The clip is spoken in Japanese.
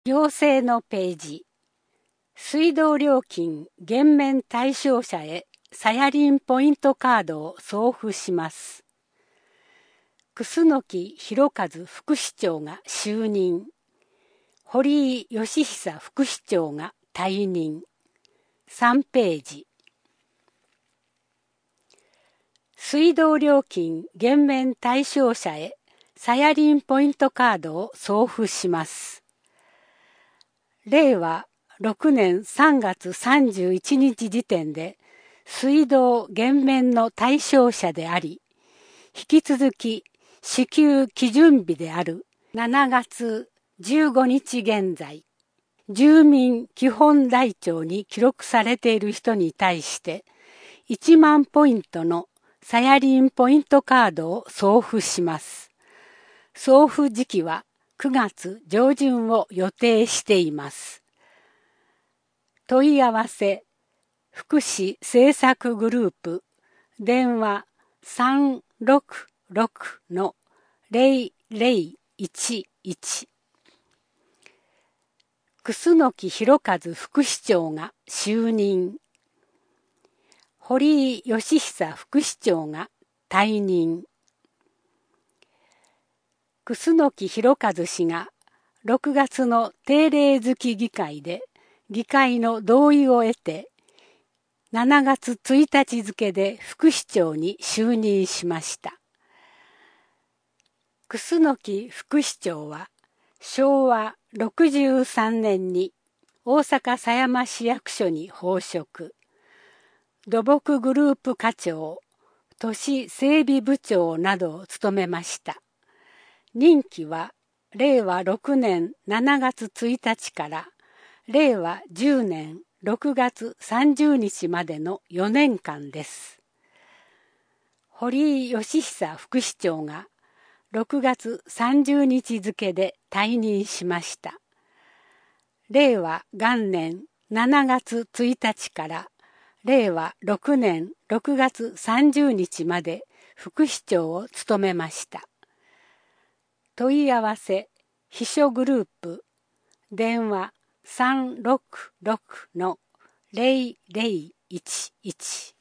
行政のページ。水道料金減免対象者へサヤリンポイントカードを送付します。楠木博和副市長が就任。堀井義久副市長が退任。3ページ。水道料金減免対象者へサヤリンポイントカードを送付します。令和6年3月31日時点で水道減免の対象者であり、引き続き支給基準日である7月15日現在、住民基本台帳に記録されている人に対して1万ポイントのサヤリンポイントカードを送付します。送付時期は9月上旬を予定しています。問い合わせ、福祉政策グループ、電話366-0011。楠木博和副市長が就任。堀井義久副市長が退任。楠木博和氏が6月の定例月議会で議会の同意を得て7月1日付で副市長に就任しました。楠木副市長は昭和63年に大阪狭山市役所に奉職。土木グループ課長、都市整備部長などを務めました。任期は令和6年7月1日から令和10年6月30日までの4年間です。堀井義久副市長が6月30日付で退任しました。令和元年7月1日から令和6年6月30日まで副市長を務めました。問い合わせ、秘書グループ、電話366-0011。